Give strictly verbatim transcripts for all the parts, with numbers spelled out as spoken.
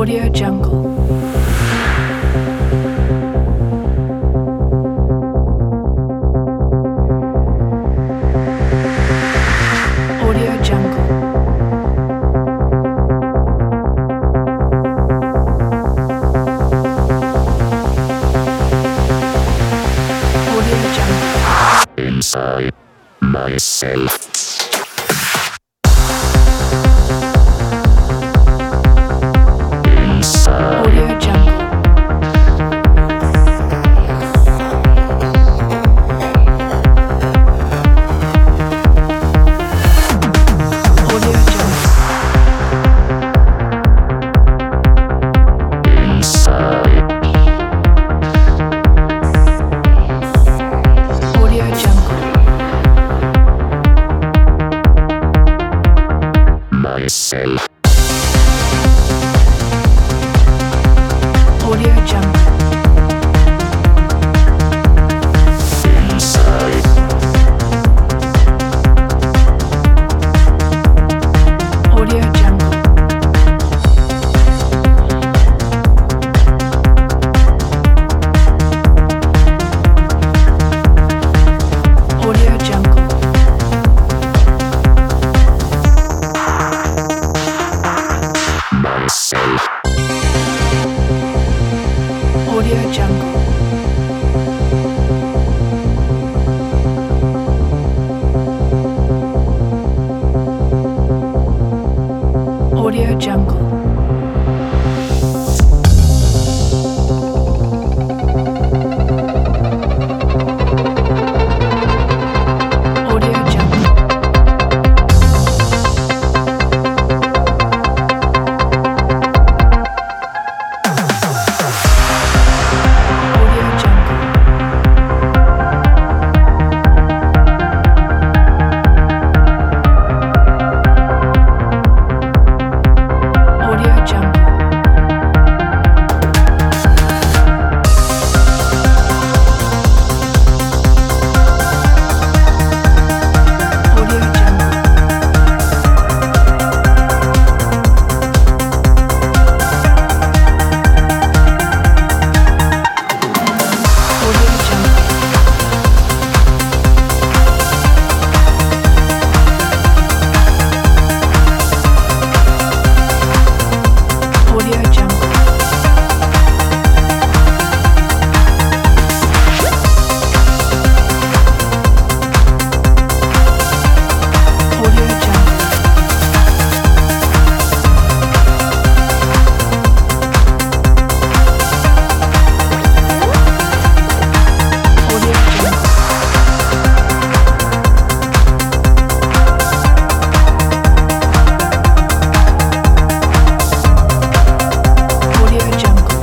Audio Jungle. Audio Jungle. Audio Jungle. Inside myself. Audio Jungle. Audio Jungle. Inside Audio Jungle. myself. Audio Jungle. Inside Audio Jungle. Audio Jungle. myself. Audio Jungle. Audio Jungle. Audio Jungle. Audio Jungle. Audio Jungle. Audio Jungle. Audio Jungle. Audio Jungle. Audio Jungle. Audio Jungle. Audio Jungle.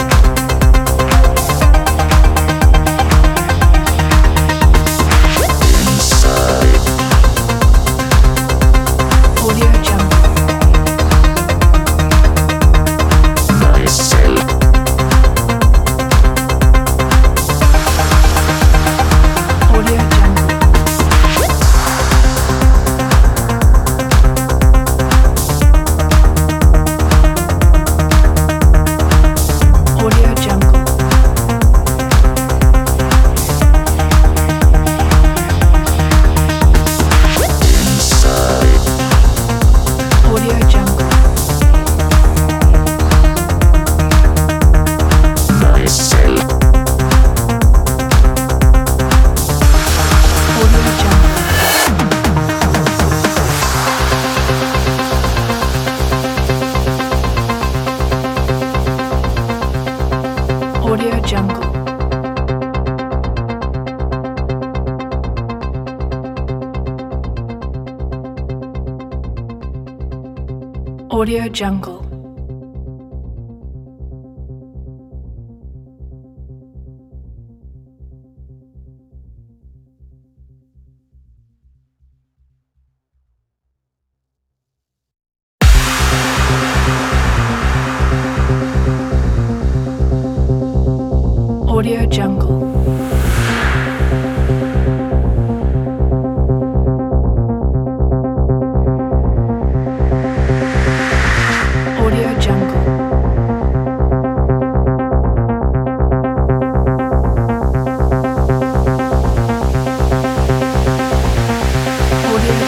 Inside Audio Jungle. myself. Audio Jungle. Audio Jungle. Inside Audio Jungle. myself. Audio Jungle. Audio Jungle. Audio Jungle. Audio Jungle. Audio Jungle.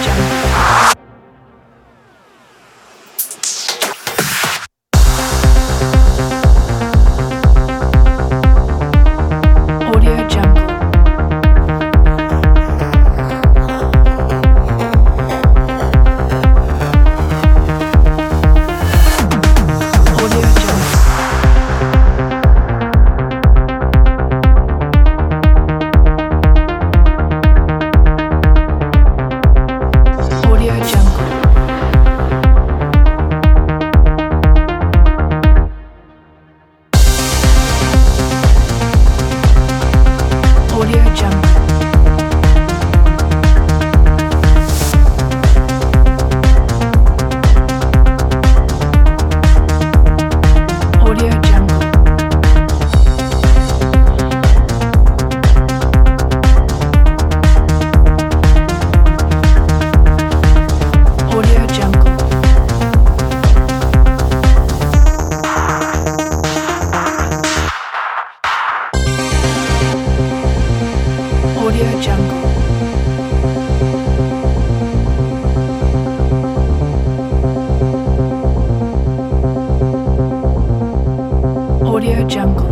Audio Jungle.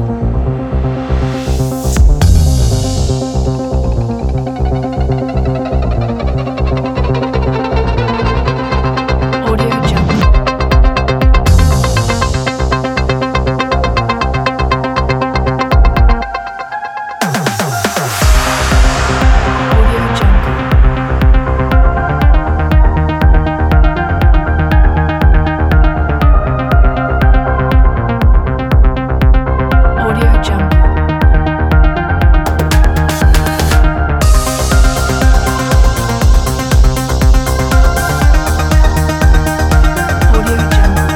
Audio Jungle. Audio Jungle. Audio Jungle. Audio Jungle.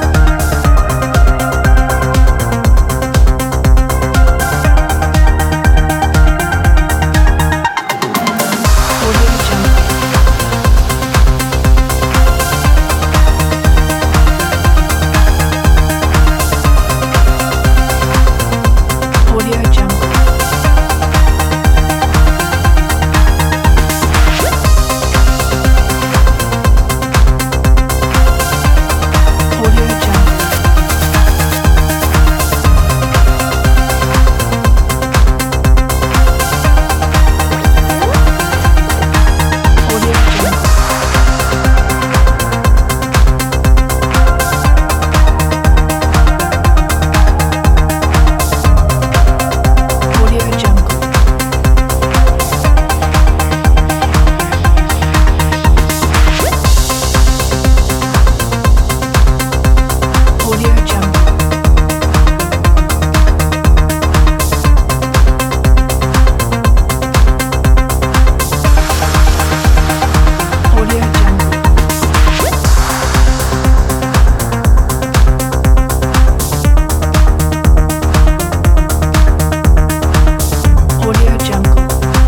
Audio Jungle. Audio Jungle. Audio Jungle. Audio Jungle. Audio Jungle. Audio Jungle. Audio Jungle. Audio Jungle.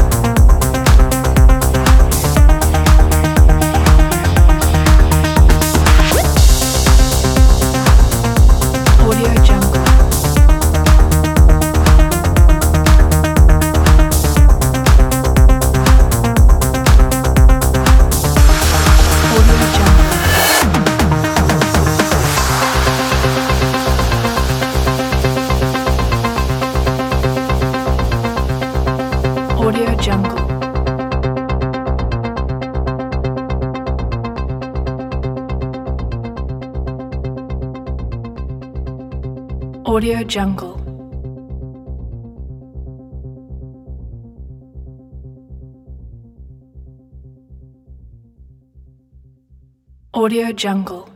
Audio Jungle. Audio Jungle. Audio Jungle. Audio Jungle. Audio Jungle.